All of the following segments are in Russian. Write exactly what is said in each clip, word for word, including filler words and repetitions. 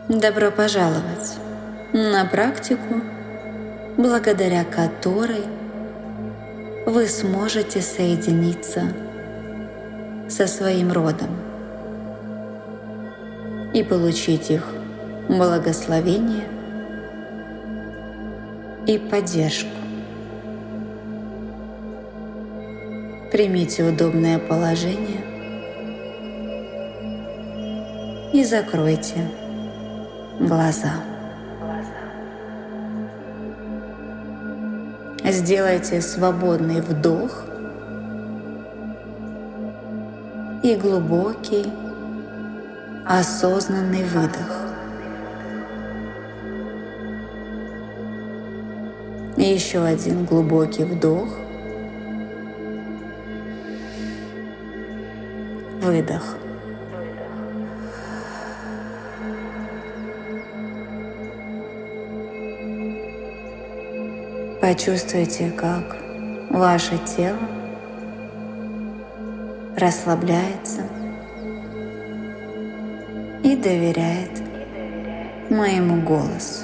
Добро пожаловать на практику, благодаря которой вы сможете соединиться со своим родом и получить их благословение и поддержку. Примите удобное положение и закройте глаза. Сделайте свободный вдох и глубокий, осознанный выдох. И еще один глубокий вдох, выдох. Почувствуйте, как ваше тело расслабляется и доверяет моему голосу.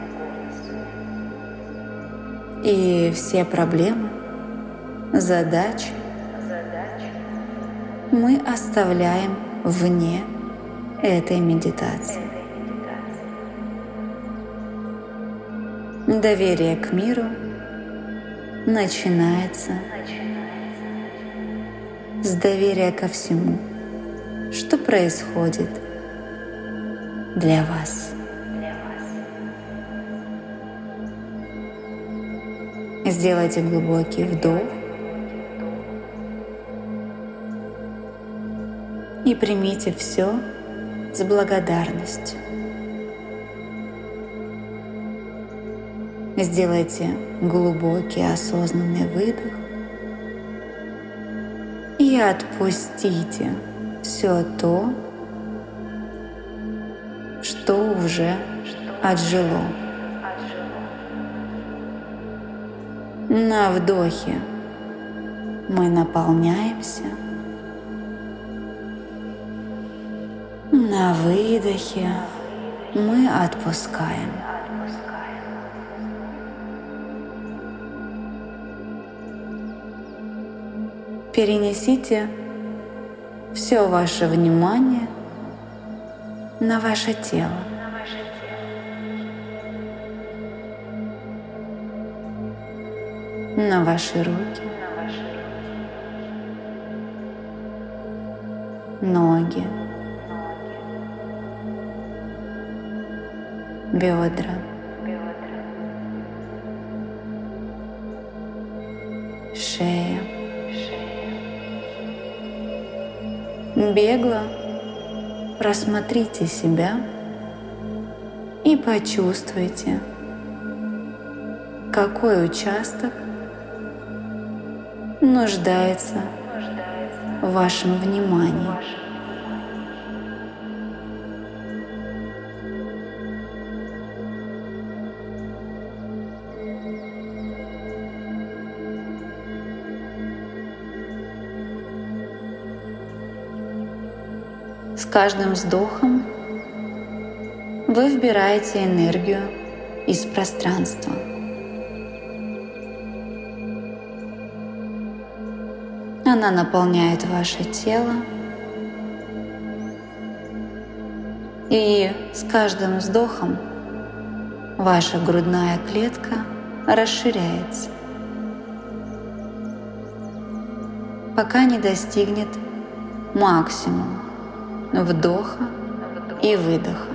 И все проблемы, задачи мы оставляем вне этой медитации. Доверие к миру начинается с доверия ко всему, что происходит для вас. Сделайте глубокий вдох и примите все с благодарностью. Сделайте глубокий осознанный выдох и отпустите все то, что уже отжило. На вдохе мы наполняемся, на выдохе мы отпускаем. Перенесите все ваше внимание на ваше тело. На ваши руки, ноги, бедра, шея. Бегло просмотрите себя и почувствуйте, какой участок нуждается в вашем внимании. С каждым вздохом вы вбираете энергию из пространства. Она наполняет ваше тело, и с каждым вздохом ваша грудная клетка расширяется, пока не достигнет максимум вдоха и выдоха.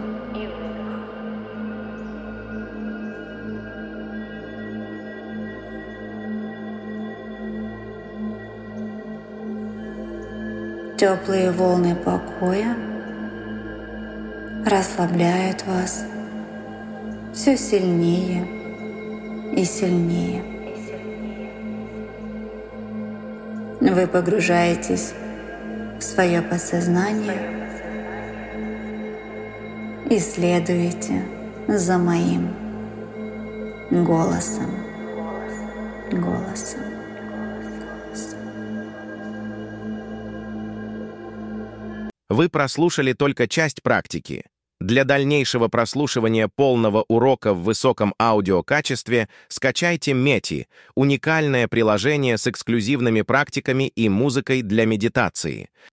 Теплые волны покоя расслабляют вас все сильнее и сильнее. Вы погружаетесь в свое подсознание и следуете за моим голосом, голосом. Вы прослушали только часть практики. Для дальнейшего прослушивания полного урока в высоком аудиокачестве скачайте Мети, уникальное приложение с эксклюзивными практиками и музыкой для медитации.